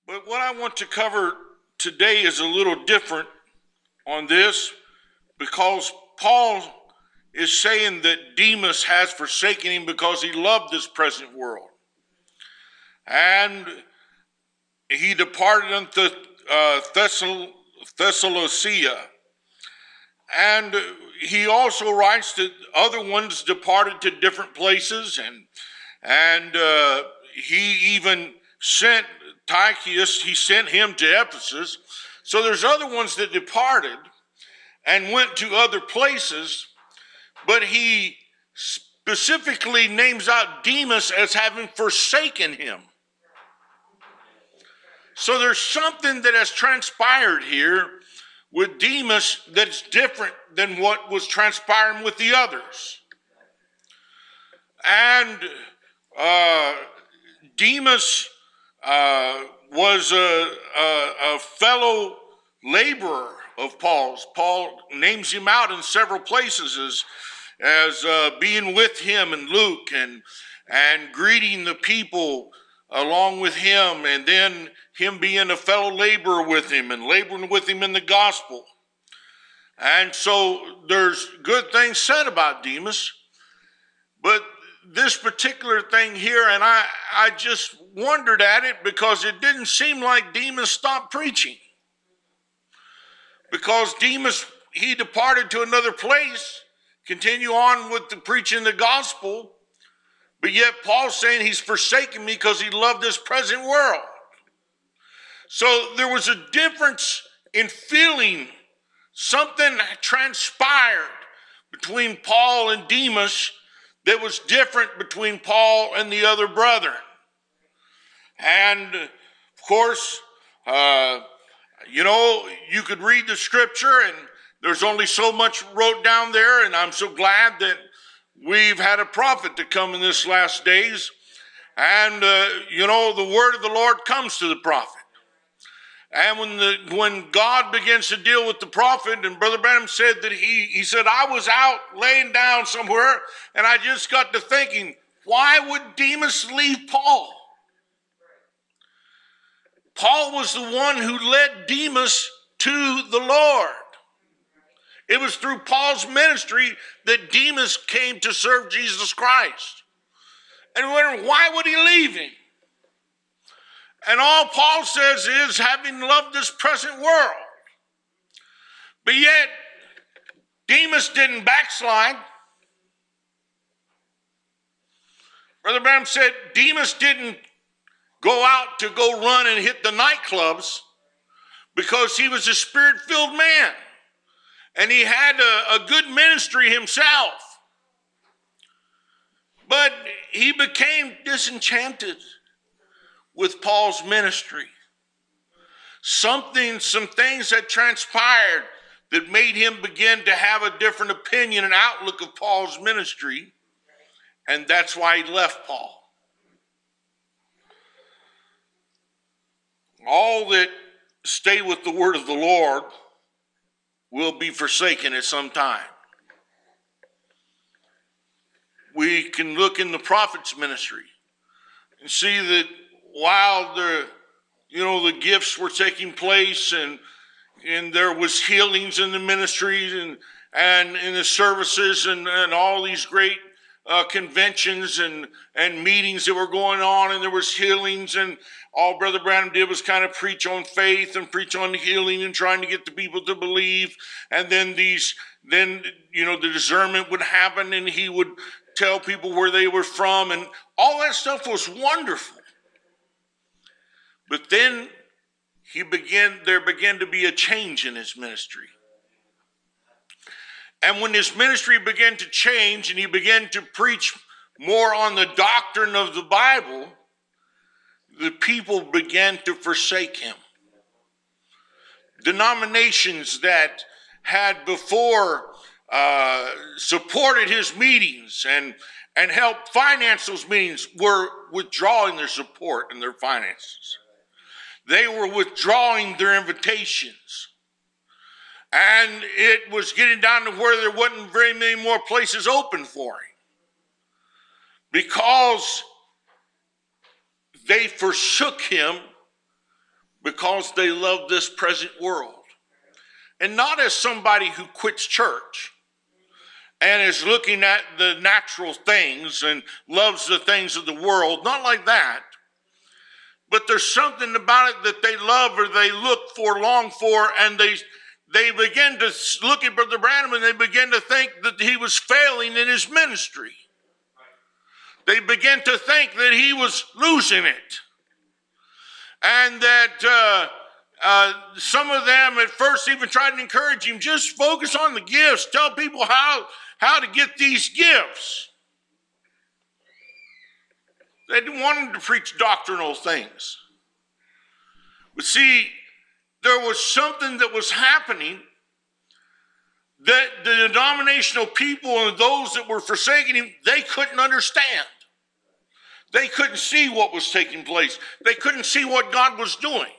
But what I want to cover today is a little different on this, because Paul is saying that Demas has forsaken him because he loved this present world. And he departed unto Thessalonica. And he also writes that other ones departed to different places, and he even sent Tychicus, he sent him to Ephesus. So there's other ones that departed and went to other places, but he specifically names out Demas as having forsaken him. So there's something that has transpired here with Demas that's different than what was transpiring with the others. And Demas was a fellow laborer of Paul's. Paul names him out in several places as being with him and Luke and greeting the people along with him, and then him being a fellow laborer with him and laboring with him in the gospel. And so there's good things said about Demas, but this particular thing here, and I just wondered at it because it didn't seem like Demas stopped preaching. Because Demas, he departed to another place, continue on with the preaching of the gospel, but yet Paul's saying he's forsaken me because he loved this present world. So there was a difference in feeling. Something transpired between Paul and Demas that was different between Paul and the other brethren. And of course, you could read the scripture and there's only so much wrote down there, and I'm so glad that we've had a prophet to come in this last days. And, the word of the Lord comes to the prophet. And when God begins to deal with the prophet, and Brother Branham said that he said, I was out laying down somewhere, and I just got to thinking, why would Demas leave Paul? Paul was the one who led Demas to the Lord. It was through Paul's ministry that Demas came to serve Jesus Christ. And we wonder, why would he leave him? And all Paul says is, having loved this present world. But yet, Demas didn't backslide. Brother Branham said Demas didn't go out to go run and hit the nightclubs because he was a spirit-filled man. And he had a good ministry himself. But he became disenchanted with Paul's ministry. Some things had transpired that made him begin to have a different opinion and outlook of Paul's ministry. And that's why he left Paul. All that stay with the word of the Lord will be forsaken at some time. We can look in the prophet's ministry and see that while the gifts were taking place and there was healings in the ministries and in the services and all these great conventions and meetings that were going on, and there was healings, and all Brother Branham did was kind of preach on faith and preach on healing and trying to get the people to believe. And then the discernment would happen, and he would tell people where they were from, and all that stuff was wonderful. But then there began to be a change in his ministry. And when his ministry began to change and he began to preach more on the doctrine of the Bible, the people began to forsake him. Denominations that had before supported his meetings and helped finance those meetings were withdrawing their support and their finances. They were withdrawing their invitations. And it was getting down to where there wasn't very many more places open for him. Because they forsook him because they love this present world. And not as somebody who quits church and is looking at the natural things and loves the things of the world, not like that. But there's something about it that they love or they look for, long for, and they begin to look at Brother Branham and they begin to think that he was failing in his ministry. They begin to think that he was losing it. And that some of them at first even tried to encourage him, just focus on the gifts. Tell people how to get these gifts. They didn't want him to preach doctrinal things. But see, there was something that was happening that the denominational people and those that were forsaking him, they couldn't understand. They couldn't see what was taking place. They couldn't see what God was doing.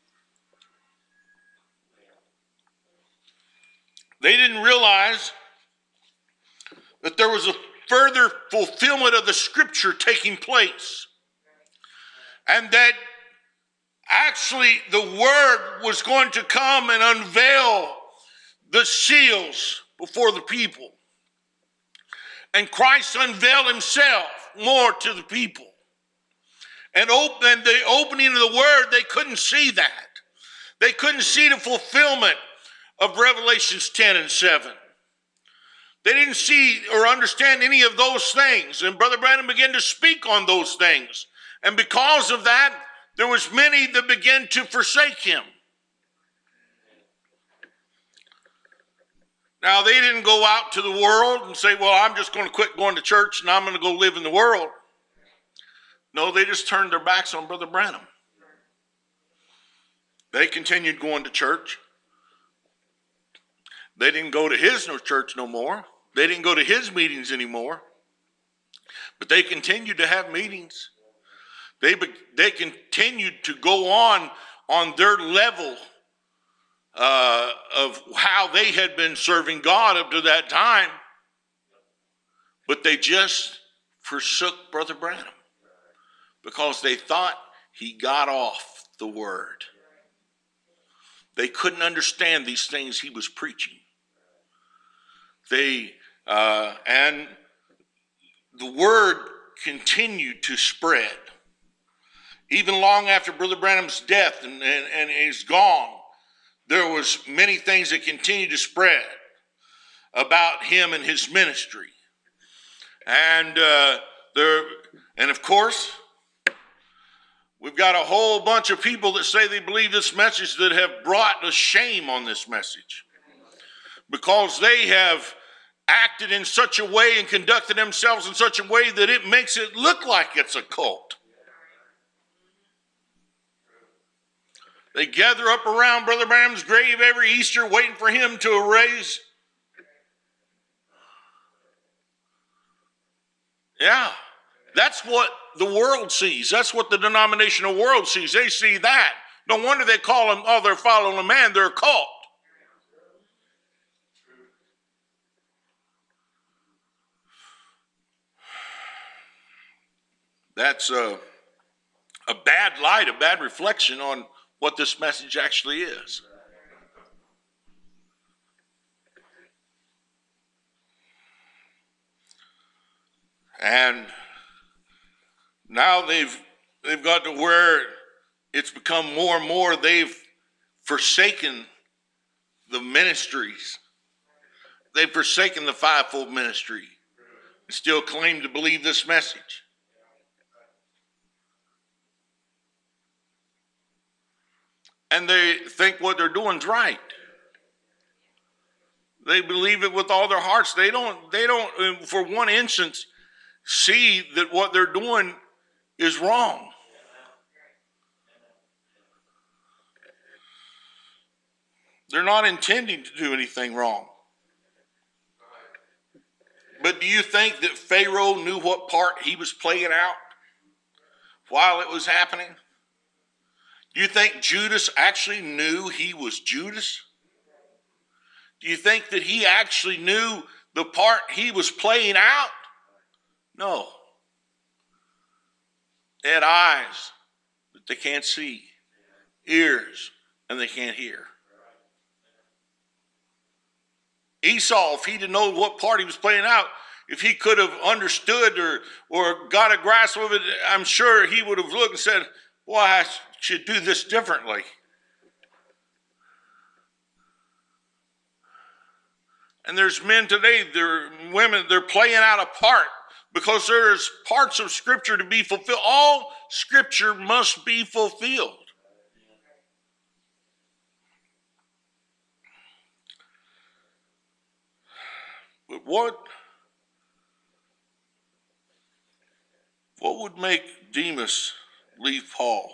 They didn't realize that there was a further fulfillment of the scripture taking place. And that actually the word was going to come and unveil the seals before the people. And Christ unveiled himself more to the people. And the opening of the word, they couldn't see that. They couldn't see the fulfillment of Revelations 10 and 7. They didn't see or understand any of those things. And Brother Branham began to speak on those things. And because of that, there was many that began to forsake him. Now, they didn't go out to the world and say, well, I'm just going to quit going to church and I'm going to go live in the world. No, they just turned their backs on Brother Branham. They continued going to church. They didn't go to his church no more. They didn't go to his meetings anymore. But they continued to have meetings. They continued to go on their level of how they had been serving God up to that time. But they just forsook Brother Branham because they thought he got off the word. They couldn't understand these things he was preaching. And the word continued to spread. Even long after Brother Branham's death and he's gone, there was many things that continued to spread about him and his ministry. And of course, we've got a whole bunch of people that say they believe this message that have brought a shame on this message because they have acted in such a way and conducted themselves in such a way that it makes it look like it's a cult. They gather up around Brother Branham's grave every Easter waiting for him to arise. Yeah, that's what the world sees. That's what the denominational world sees. They see that. No wonder they call them, oh, they're following a man, they're a cult. That's a bad light, a bad reflection on what this message actually is. And now they've got to where it's become more and more they've forsaken the ministries. They've forsaken the fivefold ministry and still claim to believe this message. And they think what they're doing is right. They believe it with all their hearts. They don't, for one instance, see that what they're doing is wrong. They're not intending to do anything wrong. But do you think that Pharaoh knew what part he was playing out while it was happening? Do you think Judas actually knew he was Judas? Do you think that he actually knew the part he was playing out? No. They had eyes, but they can't see. ears, and they can't hear. Esau, if he'd have known what part he was playing out, if he could have understood or got a grasp of it, I'm sure he would have looked and said, well, I should do this differently. And there's men today, women, they're playing out a part because there's parts of Scripture to be fulfilled. All Scripture must be fulfilled. But what would make Demas leave Paul?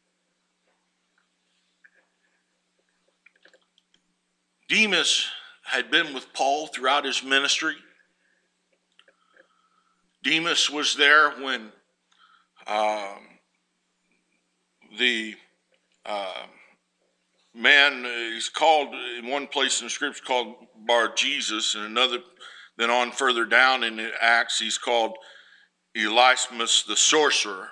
Demas had been with Paul throughout his ministry. Demas was there when the man is called, in one place in the Scripture, called Bar-Jesus, and another, then on further down in the Acts, he's called Elymas the sorcerer.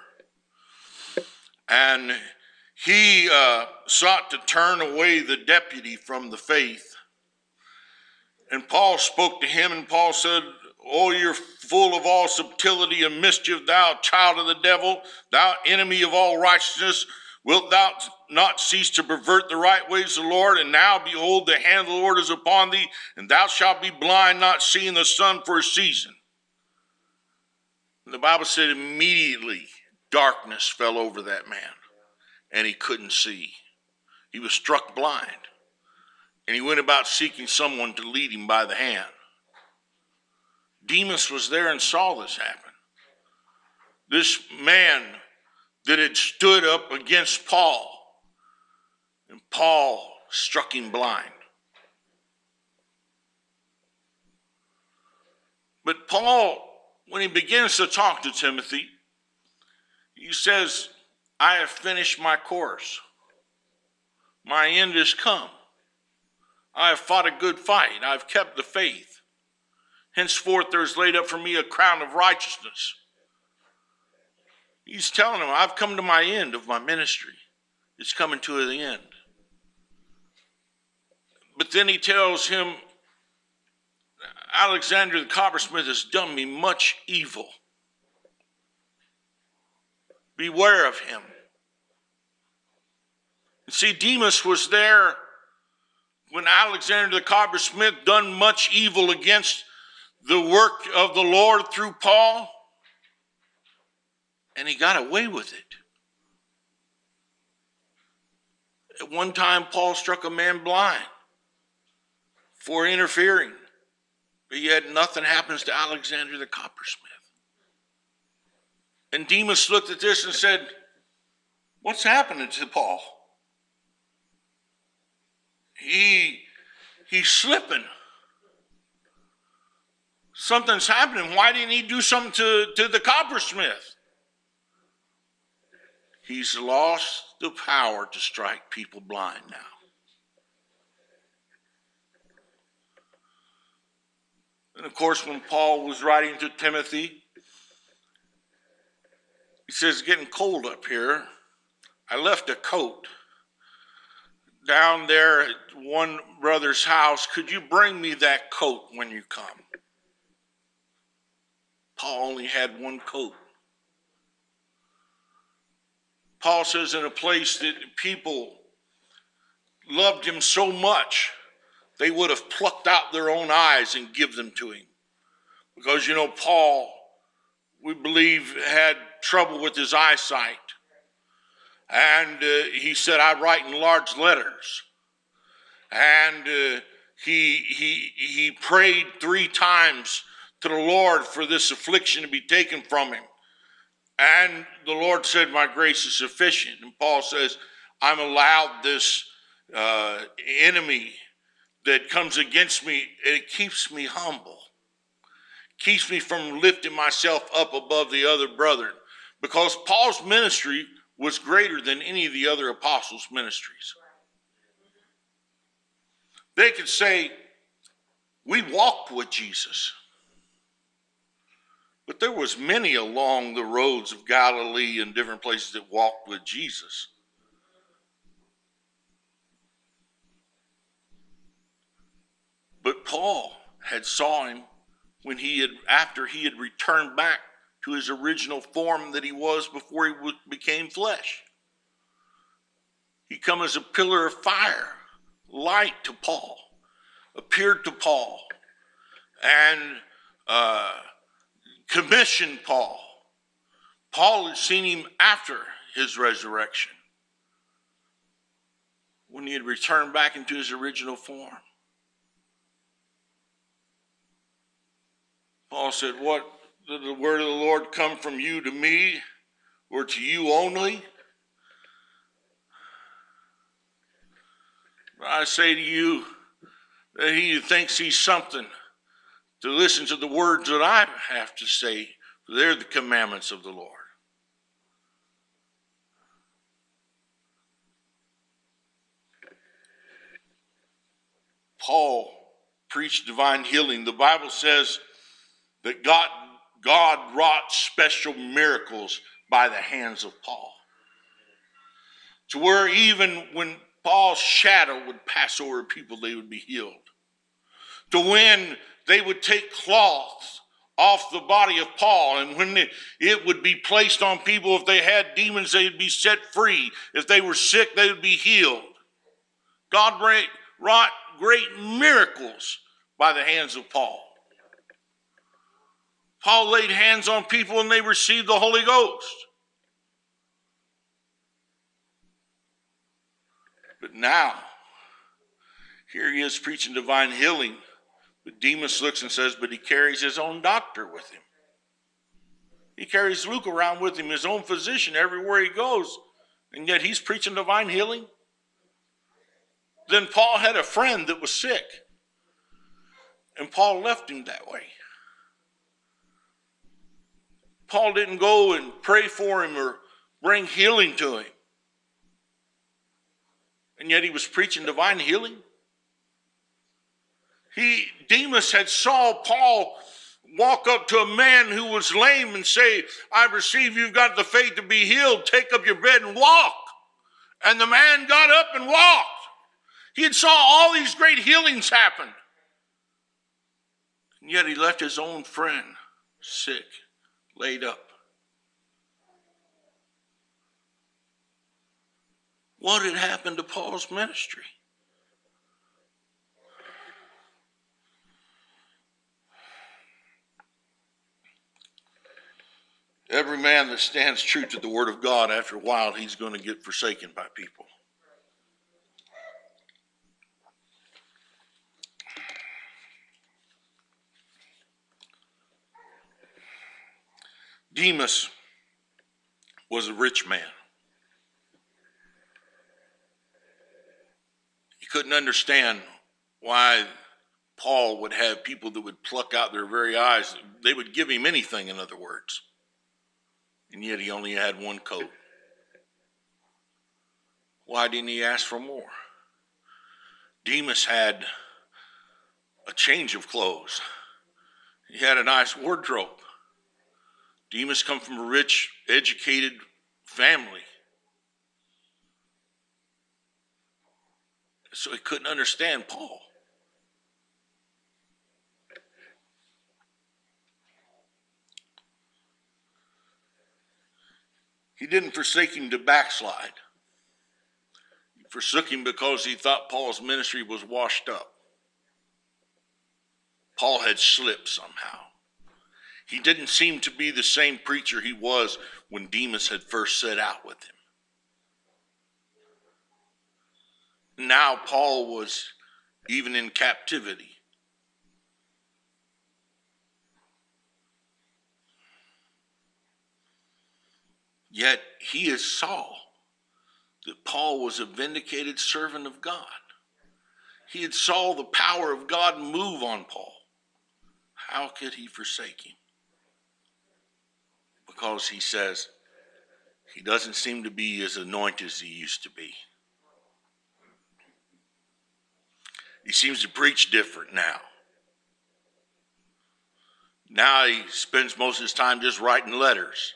And he sought to turn away the deputy from the faith. And Paul spoke to him, and Paul said, oh, you're full of all subtlety and mischief, thou child of the devil, thou enemy of all righteousness. Wilt thou not cease to pervert the right ways of the Lord? And now, behold, the hand of the Lord is upon thee, and thou shalt be blind, not seeing the sun for a season. And the Bible said immediately darkness fell over that man, and he couldn't see. He was struck blind. And he went about seeking someone to lead him by the hand. Demas was there and saw this happen. This man that had stood up against Paul, and Paul struck him blind. But Paul, when he begins to talk to Timothy, he says, I have finished my course. My end is come. I have fought a good fight. I have kept the faith. Henceforth there is laid up for me a crown of righteousness. He's telling him, I've come to my end of my ministry. It's coming to the end. But then he tells him, Alexander the coppersmith has done me much evil. Beware of him. And see, Demas was there when Alexander the coppersmith done much evil against the work of the Lord through Paul, and he got away with it. At one time, Paul struck a man blind for interfering, but yet nothing happens to Alexander the coppersmith. And Demas looked at this and said, what's happening to Paul? He's slipping. Something's happening. Why didn't he do something to the coppersmith? He's lost the power to strike people blind now. And of course, when Paul was writing to Timothy, he says, it's getting cold up here. I left a coat down there at one brother's house. Could you bring me that coat when you come? Paul only had one coat. Paul says in a place that people loved him so much, they would have plucked out their own eyes and give them to him. Because, Paul, we believe, had trouble with his eyesight. And he said, I write in large letters. And he prayed 3 times to the Lord for this affliction to be taken from him. And the Lord said, my grace is sufficient. And Paul says, I'm allowed this enemy that comes against me, and it keeps me humble. Keeps me from lifting myself up above the other brethren. Because Paul's ministry was greater than any of the other apostles' ministries. They could say, we walked with Jesus. But there was many along the roads of Galilee and different places that walked with Jesus. But Paul had saw him after he had returned back to his original form that he was before he became flesh. He come as a pillar of fire, light to Paul, appeared to Paul, and commissioned Paul. Paul had seen him after his resurrection, when he had returned back into his original form. Paul said, "What, did the word of the Lord come from you to me, or to you only? But I say to you that he who thinks he's something to listen to the words that I have to say, for they're the commandments of the Lord." Paul preached divine healing. The Bible says that God wrought special miracles by the hands of Paul, to where even when Paul's shadow would pass over people, they would be healed. To when they would take cloths off the body of Paul, and when it would be placed on people, if they had demons, they would be set free. If they were sick, they would be healed. God wrought great miracles by the hands of Paul. Paul laid hands on people and they received the Holy Ghost. But now, here he is preaching divine healing. But Demas looks and says, but he carries his own doctor with him. He carries Luke around with him, his own physician, everywhere he goes. And yet he's preaching divine healing. Then Paul had a friend that was sick. And Paul left him that way. Paul didn't go and pray for him or bring healing to him. And yet he was preaching divine healing. Demas had saw Paul walk up to a man who was lame and say, "I perceive you've got the faith to be healed. Take up your bed and walk." And the man got up and walked. He had saw all these great healings happen. And yet he left his own friend sick, laid up. What had happened to Paul's ministry? Every man that stands true to the word of God, after a while, he's going to get forsaken by people. Demas was a rich man. He couldn't understand why Paul would have people that would pluck out their very eyes. They would give him anything, in other words. And yet he only had one coat. Why didn't he ask for more? Demas had a change of clothes. He had a nice wardrobe. Demas come from a rich, educated family. So he couldn't understand Paul. He didn't forsake him to backslide. He forsook him because he thought Paul's ministry was washed up. Paul had slipped somehow. He didn't seem to be the same preacher he was when Demas had first set out with him. Now Paul was even in captivity. Yet he had saw that Paul was a vindicated servant of God. He had saw the power of God move on Paul. How could he forsake him? Because he says he doesn't seem to be as anointed as he used to be. He seems to preach different now. Now he spends most of his time just writing letters.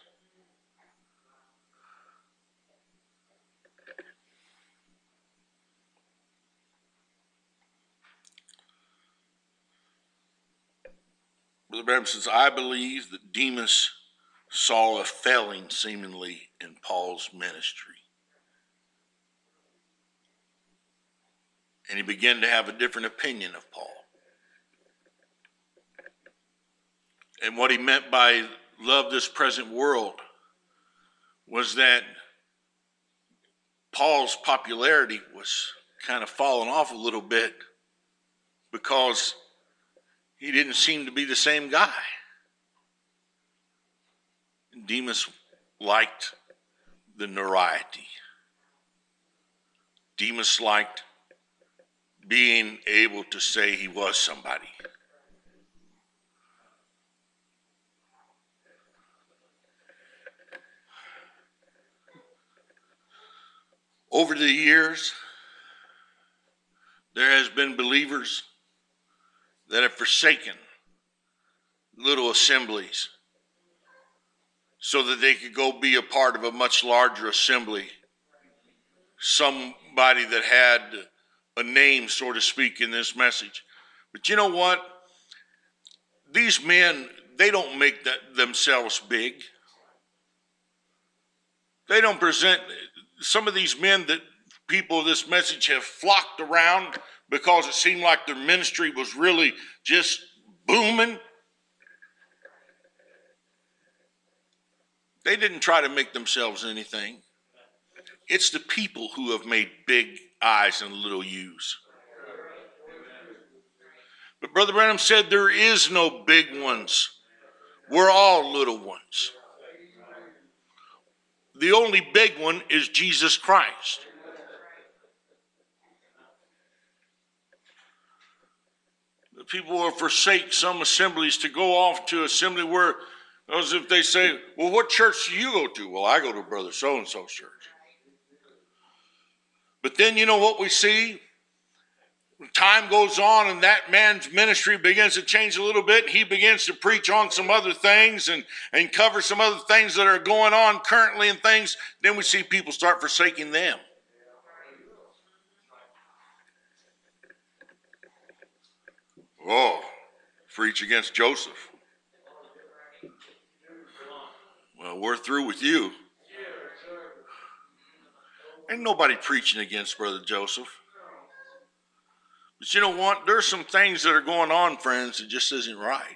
Brother Branham says, I believe that Demas saw a failing seemingly in Paul's ministry. And he began to have a different opinion of Paul. And what he meant by love this present world was that Paul's popularity was kind of falling off a little bit because he didn't seem to be the same guy. Demas liked the notoriety. Demas liked being able to say he was somebody. Over the years, there has been believers that have forsaken little assemblies so that they could go be a part of a much larger assembly. Somebody that had a name, so to speak, in this message. But you know what? These men, they don't make themselves big. They don't present, some of these men that people of this message have flocked around because it seemed like their ministry was really just booming. They didn't try to make themselves anything. It's the people who have made big I's and little U's. But Brother Branham said there is no big ones. We're all little ones. The only big one is Jesus Christ. The people will forsake some assemblies to go off to assembly where, as if they say, well, what church do you go to? Well, I go to Brother so-and-so's church. But then you know what we see? Time goes on and that man's ministry begins to change a little bit. He begins to preach on some other things and cover some other things that are going on currently and things. Then we see people start forsaking them. Oh, preach against Joseph. Well, we're through with you. Ain't nobody preaching against Brother Joseph. But you know what? There's some things that are going on, friends, that just isn't right.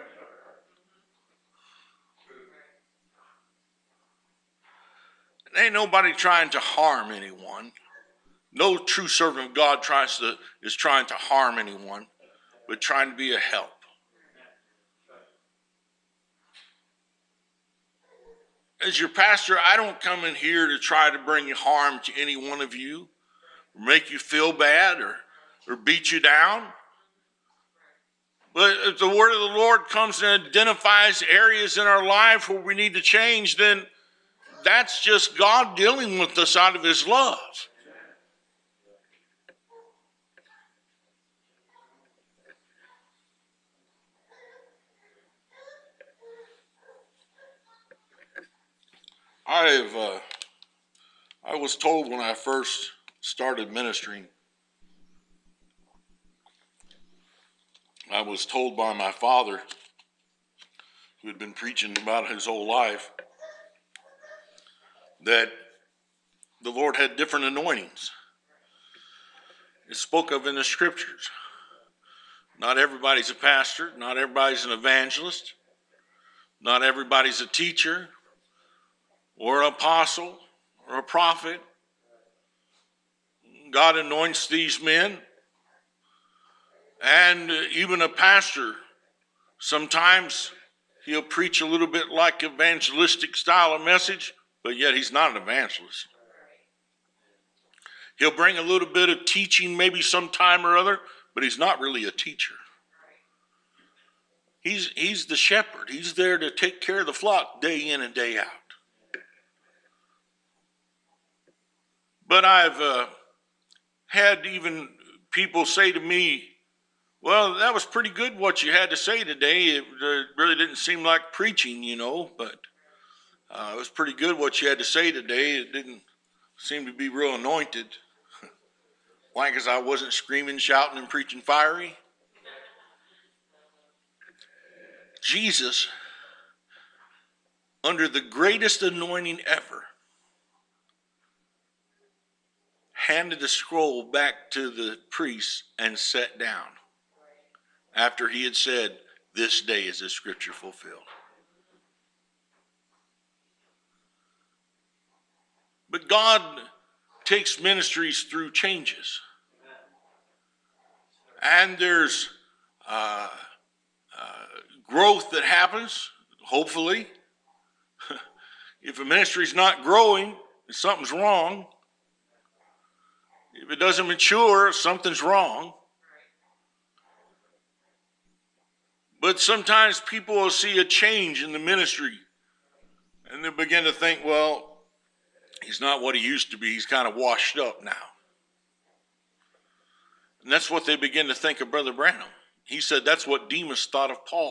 And ain't nobody trying to harm anyone. No true servant of God is trying to harm anyone, but trying to be a help. As your pastor, I don't come in here to try to bring harm to any one of you, or make you feel bad, or beat you down. But if the word of the Lord comes and identifies areas in our life where we need to change, then that's just God dealing with us out of his love. I was told when I first started ministering, I was told by my father, who had been preaching about his whole life, that the Lord had different anointings. It spoke of in the scriptures. Not everybody's a pastor. Not everybody's an evangelist. Not everybody's a teacher or an apostle or a prophet. God anoints these men. And even a pastor, sometimes he'll preach a little bit like evangelistic style of message, but yet he's not an evangelist. He'll bring a little bit of teaching maybe sometime or other, but he's not really a teacher. He's the shepherd. He's there to take care of the flock day in and day out. But I've had even people say to me, well, that was pretty good what you had to say today. It really didn't seem like preaching, but it was pretty good what you had to say today. It didn't seem to be real anointed. Why? Because I wasn't screaming, shouting, and preaching fiery. Jesus, under the greatest anointing ever, handed the scroll back to the priest and sat down after he had said, "This day is the scripture fulfilled." But God takes ministries through changes. And there's growth that happens, hopefully. If a ministry's not growing, something's wrong. If it doesn't mature, something's wrong. But sometimes people will see a change in the ministry and they begin to think, well, he's not what he used to be. He's kind of washed up now. And that's what they begin to think of Brother Branham. He said that's what Demas thought of Paul.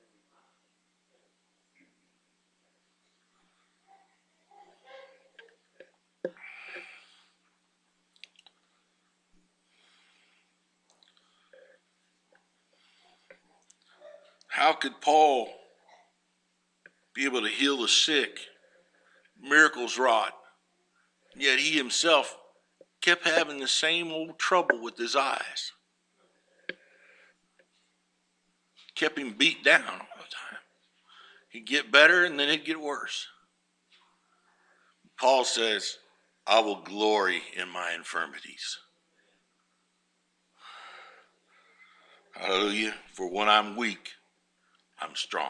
How could Paul be able to heal the sick, miracles wrought, yet he himself kept having the same old trouble with his eyes? Kept him beat down all the time. He'd get better and then it'd get worse. Paul says, I will glory in my infirmities. Hallelujah. For when I'm weak, I'm strong.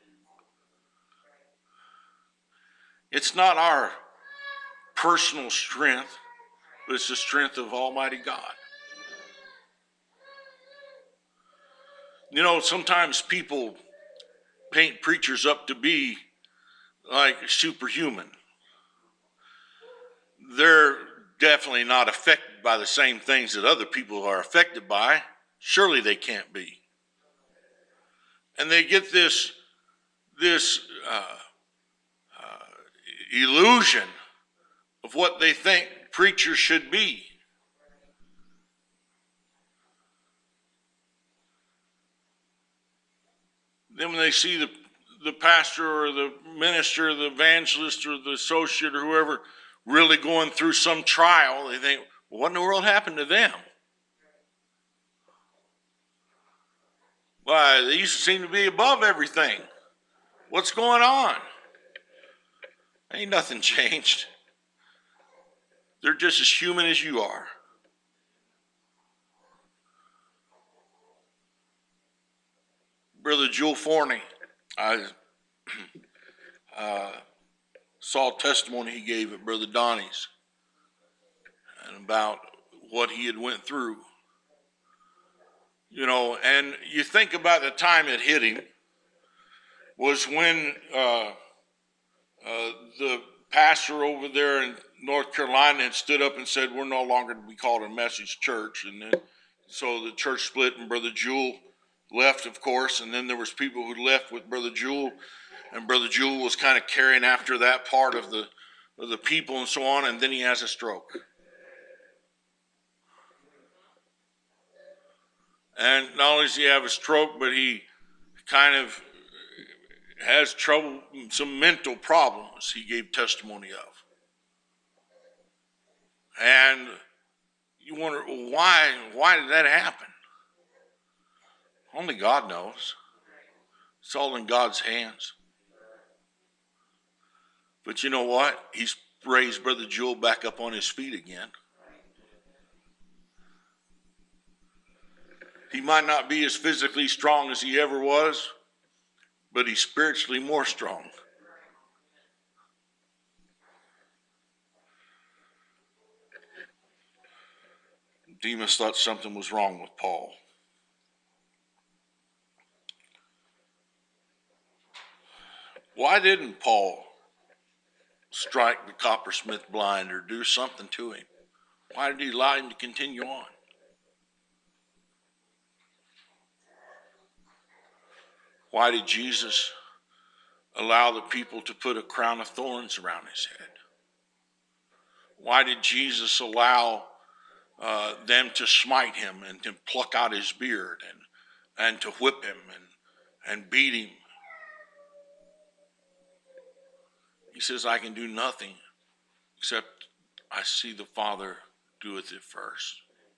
It's not our personal strength, but it's the strength of Almighty God. You know, sometimes people paint preachers up to be like superhuman. They're definitely not affected by the same things that other people are affected by. Surely they can't be. And they get this illusion of what they think preachers should be. Then when they see the pastor or the minister or the evangelist or the associate or whoever really going through some trial, they think, well, what in the world happened to them? Why, they used to seem to be above everything. What's going on? Ain't nothing changed. They're just as human as you are. Brother Jewel Forney, I saw a testimony he gave at Brother Donnie's and about what he had went through. You know, and you think about the time it hit him was when the pastor over there in North Carolina had stood up and said, we're no longer to be called a message church. And then so the church split and Brother Jewel left, of course, and then there was people who left with Brother Jewel, and Brother Jewel was kind of carrying after that part of the people and so on, and then he has a stroke. And not only does he have a stroke, but he kind of has trouble, some mental problems he gave testimony of. And you wonder, why did that happen? Only God knows. It's all in God's hands. But you know what? He's raised Brother Jewel back up on his feet again. He might not be as physically strong as he ever was, but he's spiritually more strong. Demas thought something was wrong with Paul. Why didn't Paul strike the coppersmith blind or do something to him? Why did he allow him to continue on? Why did Jesus allow the people to put a crown of thorns around his head? Why did Jesus allow them to smite him and to pluck out his beard and to whip him and beat him He says, I can do nothing except I see the Father doeth it first.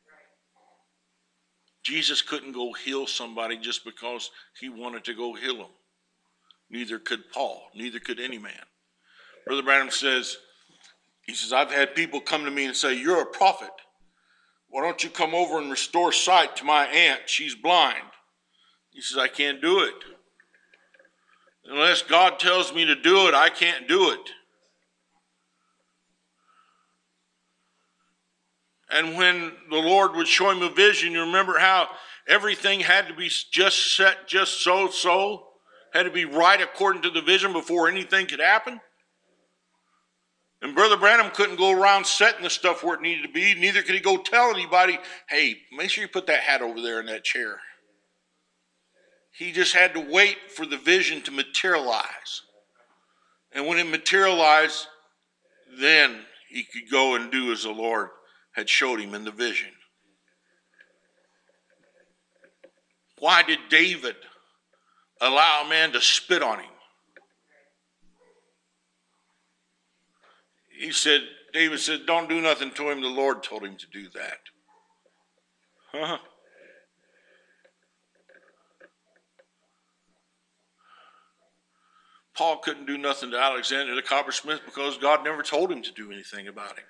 Jesus couldn't go heal somebody just because he wanted to go heal them. Neither could Paul. Neither could any man. Brother Branham says, he says, I've had people come to me and say, you're a prophet. Why don't you come over and restore sight to my aunt? She's blind. He says, I can't do it. Unless God tells me to do it, I can't do it. And when the Lord would show him a vision, you remember how everything had to be just set, just so, had to be right according to the vision before anything could happen. And Brother Branham couldn't go around setting the stuff where it needed to be. Neither could he go tell anybody, hey, make sure you put that hat over there in that chair. He just had to wait for the vision to materialize. And when it materialized, then he could go and do as the Lord had showed him in the vision. Why did David allow a man to spit on him? David said, don't do nothing to him. The Lord told him to do that. Huh? Paul couldn't do nothing to Alexander the coppersmith because God never told him to do anything about it.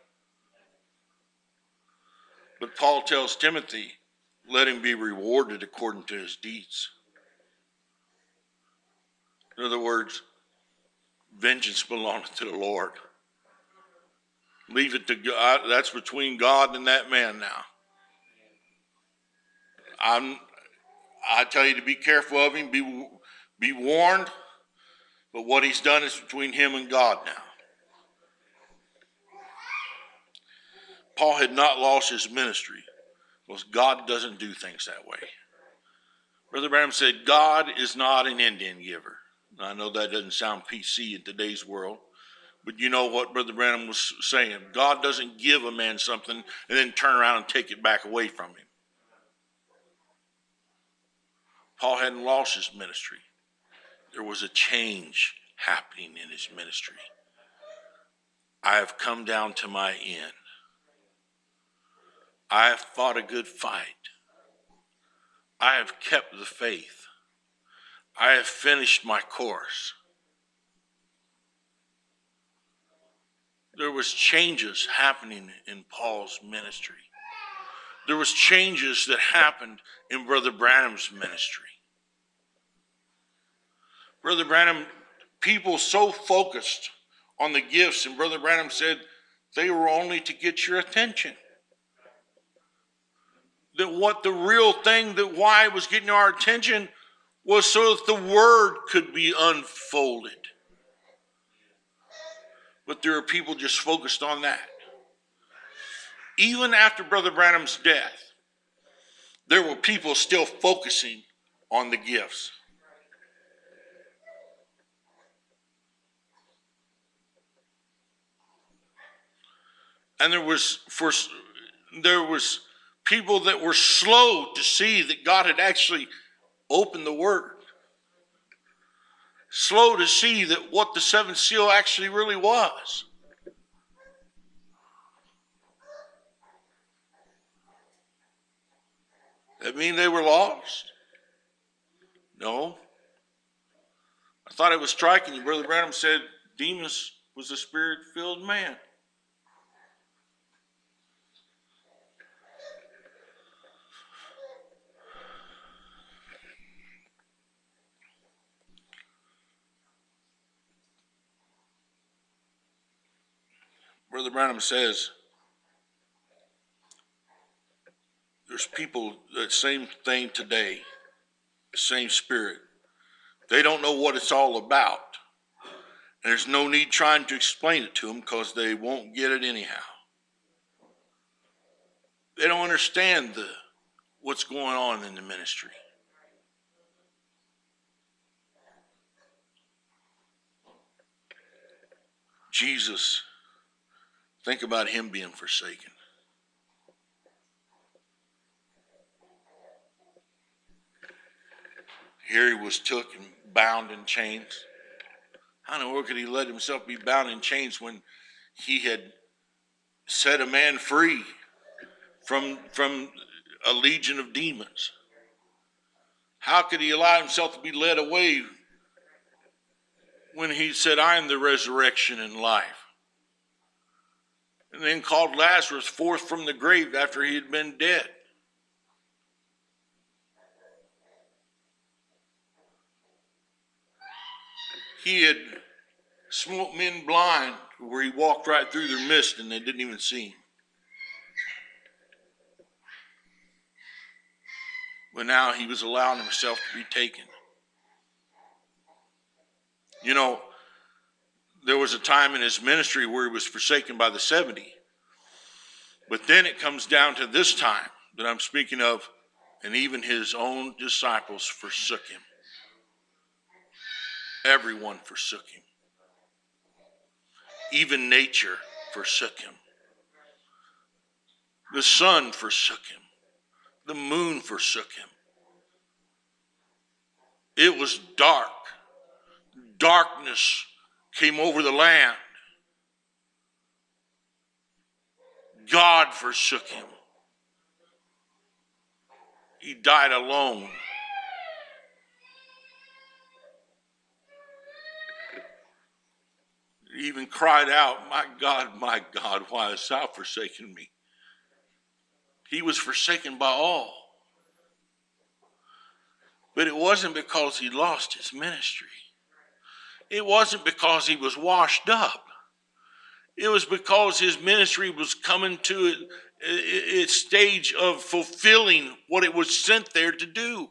But Paul tells Timothy, let him be rewarded according to his deeds. In other words, vengeance belongeth to the Lord. Leave it to God. That's between God and that man now. I tell you to be careful of him, be warned, but what he's done is between him and God now. Paul had not lost his ministry because God doesn't do things that way. Brother Branham said, God is not an Indian giver. Now, I know that doesn't sound PC in today's world, but you know what Brother Branham was saying. God doesn't give a man something and then turn around and take it back away from him. Paul hadn't lost his ministry. There was a change happening in his ministry. I have come down to my end. I have fought a good fight. I have kept the faith. I have finished my course. There was changes happening in Paul's ministry. There was changes that happened in Brother Branham's ministry. Brother Branham, people so focused on the gifts, and Brother Branham said they were only to get your attention. That what the real thing, that why it was getting our attention was so that the word could be unfolded. But there are people just focused on that. Even after Brother Branham's death, there were people still focusing on the gifts. And there was people that were slow to see that God had actually opened the word. Slow to see that what the seventh seal actually really was. That mean they were lost? No. I thought it was striking you. Brother Branham said Demas was a spirit-filled man. Brother Branham says there's people, that same thing today, the same spirit. They don't know what it's all about. And there's no need trying to explain it to them because they won't get it anyhow. They don't understand what's going on in the ministry. Jesus, think about him being forsaken. Here he was took and bound in chains. How in the world could he let himself be bound in chains when he had set a man free from a legion of demons? How could he allow himself to be led away when he said, I am the resurrection and life? And then called Lazarus forth from the grave after he had been dead. He had smote men blind where he walked right through their midst and they didn't even see him. But now he was allowing himself to be taken. You know, there was a time in his ministry where he was forsaken by the 70. But then it comes down to this time that I'm speaking of, and even his own disciples forsook him. Everyone forsook him. Even nature forsook him. The sun forsook him. The moon forsook him. It was dark. Darkness came over the land. God forsook him. He died alone. He even cried out, my God, why hast thou forsaken me? He was forsaken by all. But it wasn't because he lost his ministry. It wasn't because he was washed up. It was because his ministry was coming to its stage of fulfilling what it was sent there to do.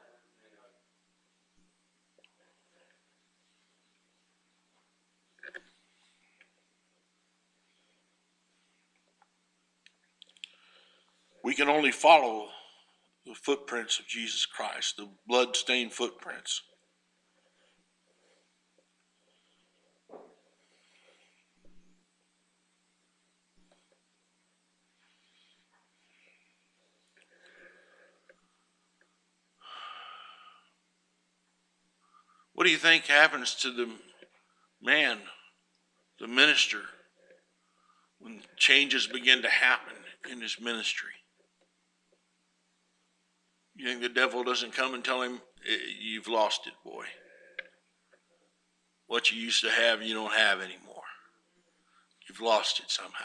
We can only follow the footprints of Jesus Christ, the blood-stained footprints. What do you think happens to the man, the minister, when changes begin to happen in his ministry? You think the devil doesn't come and tell him, you've lost it, boy. What you used to have, you don't have anymore. You've lost it somehow.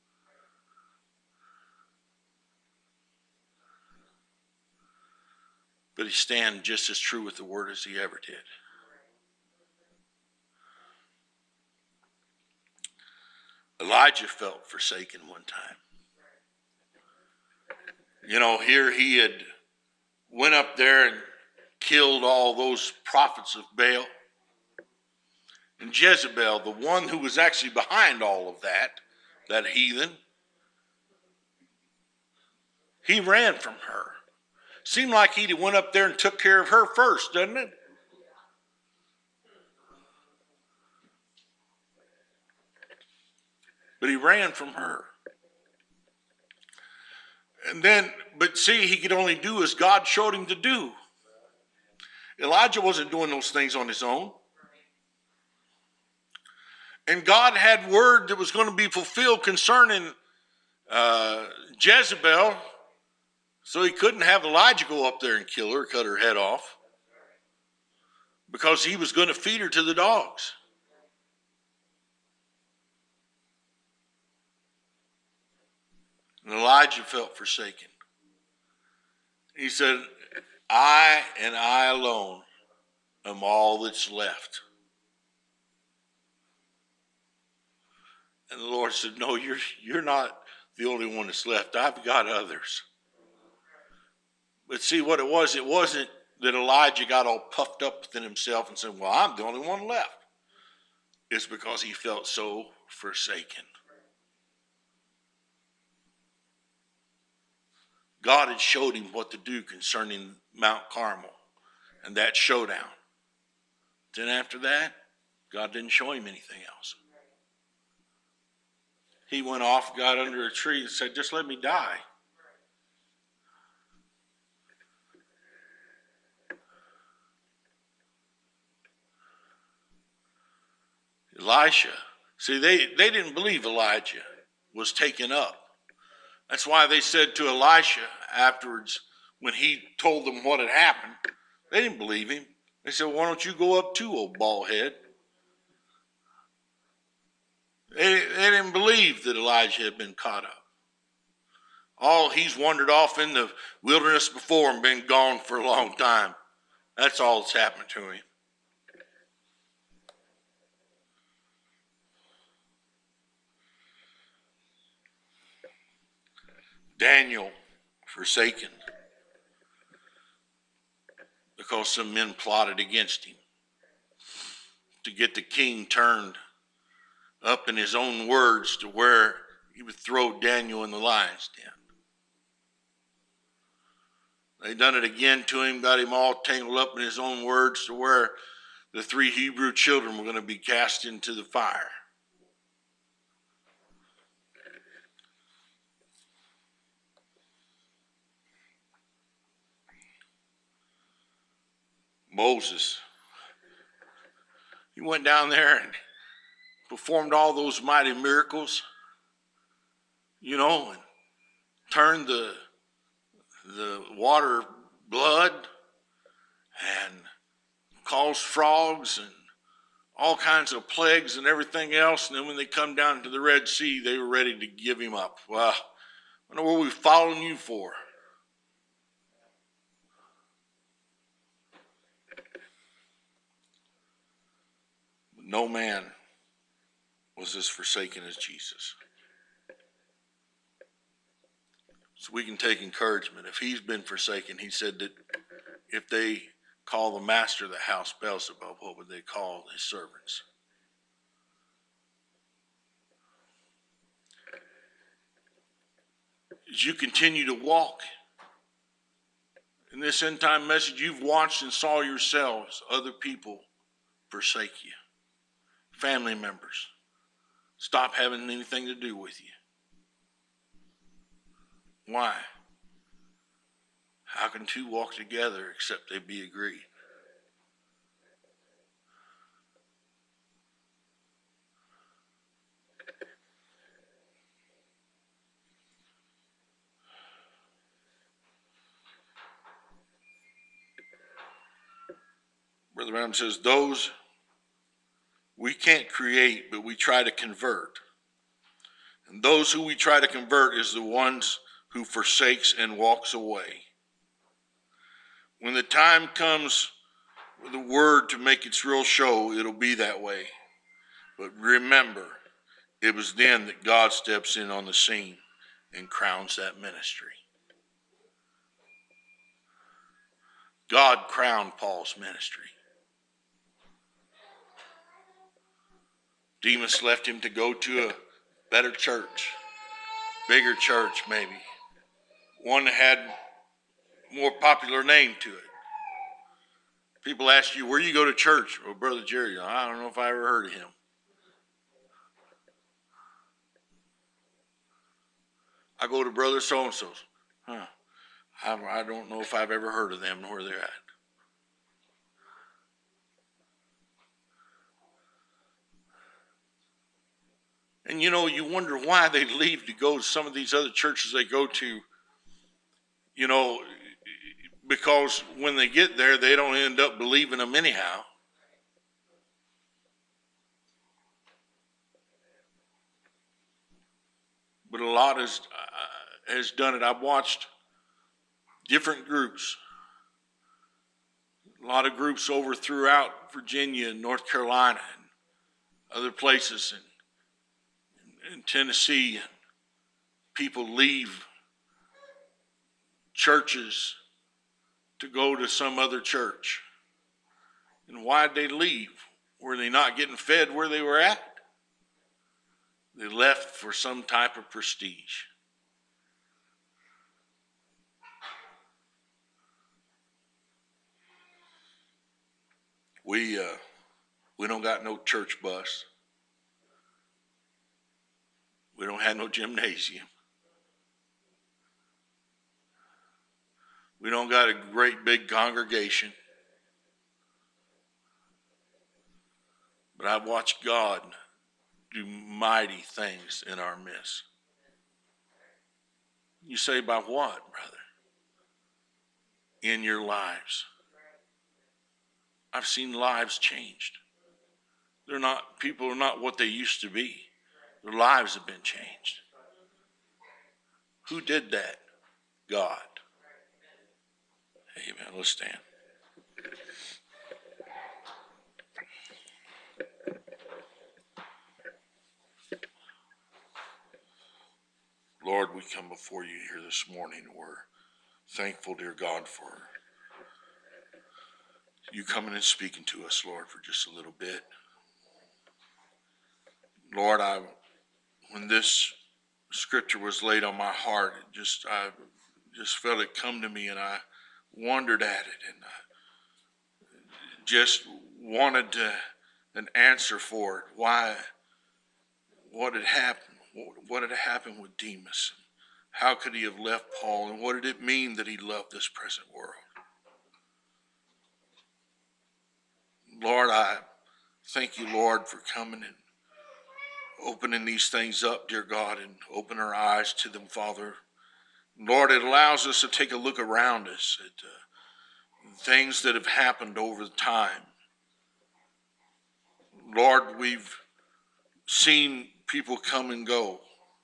But he stands just as true with the word as he ever did. Elijah felt forsaken one time. You know, here he had went up there and killed all those prophets of Baal. And Jezebel, the one who was actually behind all of that heathen, he ran from her. Seemed like he went up there and took care of her first, doesn't it? But he ran from her. And then, but see, he could only do as God showed him to do. Elijah wasn't doing those things on his own. And God had word that was going to be fulfilled concerning Jezebel. So he couldn't have Elijah go up there and kill her, cut her head off. Because he was going to feed her to the dogs. And Elijah felt forsaken. He said, I and I alone am all that's left. And the Lord said, no, you're not the only one that's left. I've got others. But see what it wasn't that Elijah got all puffed up within himself and said, well, I'm the only one left. It's because he felt so forsaken. God had showed him what to do concerning Mount Carmel and that showdown. Then after that, God didn't show him anything else. He went off, got under a tree and said, just let me die. Elisha, see, they didn't believe Elijah was taken up. That's why they said to Elisha afterwards, when he told them what had happened, they didn't believe him. They said, why don't you go up too, old bald head? They didn't believe that Elijah had been caught up. He's wandered off in the wilderness before and been gone for a long time. That's all that's happened to him. Daniel forsaken because some men plotted against him to get the king turned up in his own words to where he would throw Daniel in the lion's den. They done it again to him, got him all tangled up in his own words to where the 3 Hebrew children were going to be cast into the fire. Moses, he went down there and performed all those mighty miracles, and turned the water blood and caused frogs and all kinds of plagues and everything else. And then when they come down to the Red Sea, they were ready to give him up. Well, I wonder what we're following you for. No man was as forsaken as Jesus. So we can take encouragement. If he's been forsaken, he said that if they call the master of the house Beelzebub, what would they call his servants? As you continue to walk in this end time message, you've watched and saw yourselves, other people forsake you. Family members stop having anything to do with you. Why? How can 2 walk together except they be agreed? Brother Branham says, those we can't create, but we try to convert. And those who we try to convert is the ones who forsakes and walks away. When the time comes for the word to make its real show, it'll be that way. But remember, it was then that God steps in on the scene and crowns that ministry. God crowned Paul's ministry. Demas left him to go to a better church, bigger church maybe, one that had a more popular name to it. People ask you, where you go to church? Well, Brother Jerry, I don't know if I ever heard of him. I go to Brother so-and-so's. I don't know if I've ever heard of them and where they're at. And you wonder why they leave to go to some of these other churches they go to, because when they get there, they don't end up believing them anyhow. But a lot has done it. I've watched different groups, a lot of groups over throughout Virginia and North Carolina and other places in Tennessee. And people leave churches to go to some other church. And why'd they leave? Were they not getting fed where they were at? They left for some type of prestige. We don't got no church bus. We don't have no gymnasium. We don't got a great big congregation. but I've watched God do mighty things in our midst. You say, by what, brother? In your lives. I've seen lives changed. People are not what they used to be. Their lives have been changed. Who did that? God. Amen. Let's stand. Lord, we come before you here this morning. We're thankful, dear God, for you coming and speaking to us, Lord, for just a little bit. Lord, when this scripture was laid on my heart, I just felt it come to me, and I wondered at it, and I just wanted an answer for it. Why? What had happened? What had happened with Demas? How could he have left Paul? And what did it mean that he loved this present world? Lord, I thank you, Lord, for coming and opening these things up, dear God, and open our eyes to them, Father. Lord, it allows us to take a look around us at things that have happened over the time. Lord, we've seen people come and go.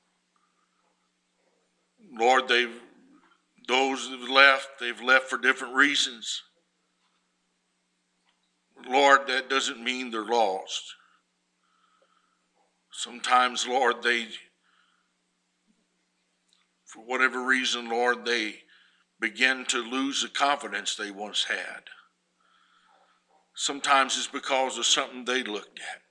Lord, those that have left, they've left for different reasons. Lord, that doesn't mean they're lost. Sometimes, Lord, for whatever reason, Lord, they begin to lose the confidence they once had. Sometimes it's because of something they looked at.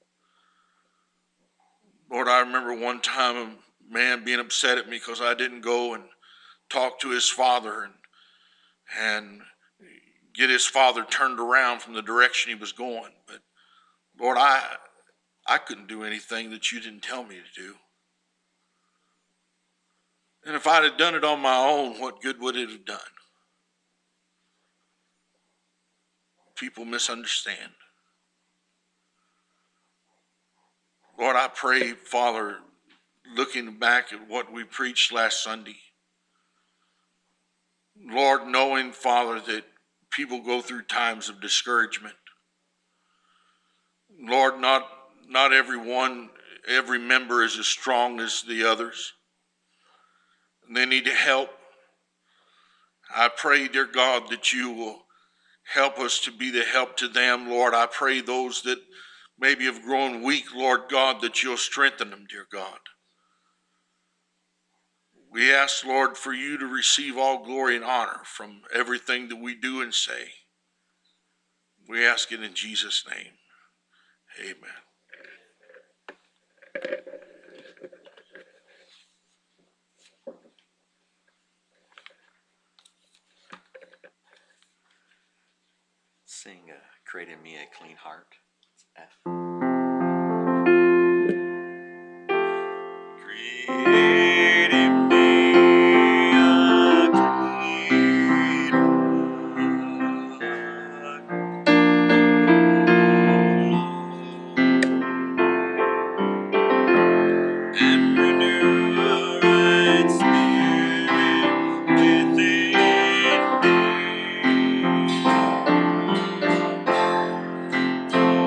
Lord, I remember one time a man being upset at me because I didn't go and talk to his father and get his father turned around from the direction he was going. But Lord, I couldn't do anything that you didn't tell me to do. And if I'd have done it on my own, what good would it have done? People misunderstand. Lord, I pray, Father, looking back at what we preached last Sunday, Lord, knowing, Father, that people go through times of discouragement. Lord, not every member is as strong as the others. They need help. I pray, dear God, that you will help us to be the help to them. Lord, I pray those that maybe have grown weak, Lord God, that you'll strengthen them, dear God. We ask, Lord, for you to receive all glory and honor from everything that we do and say. We ask it in Jesus' name. Amen. Sing Create in Me a Clean Heart. It's F. Create in me a clean heart, and renew a right spirit within me.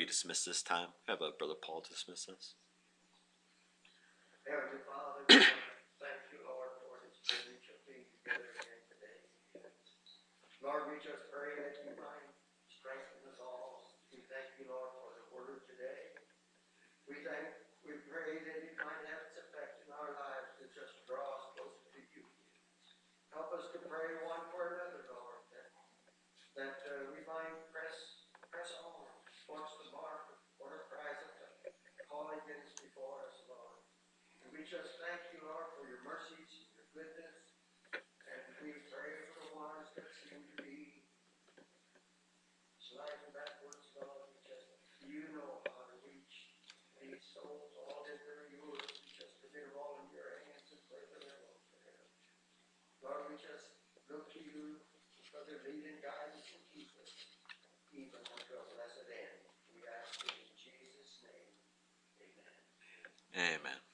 be dismissed this time. Have Brother Paul dismiss us. Heavenly Father, thank you, Lord, for this privilege of being together again today. Lord, we just pray that you might strengthen us all. We thank you, Lord, for the word today. We pray that it might have its effect in our lives to just draw us closer to you. Help us to pray one for another, Lord, that we might press on towards the mark for the prize of the calling that is before us, Lord. And we just thank you, Lord, for your mercies and your goodness. And we pray for the ones that seem to be sliding backwards, Lord. You know how to reach these souls, all that they're yours. We just commit them all in your hands and pray for their welfare. Lord, we just look to you for their leading, guidance, and keep us, even unto a blessed end. We ask it in Jesus' name. Amen. Amen.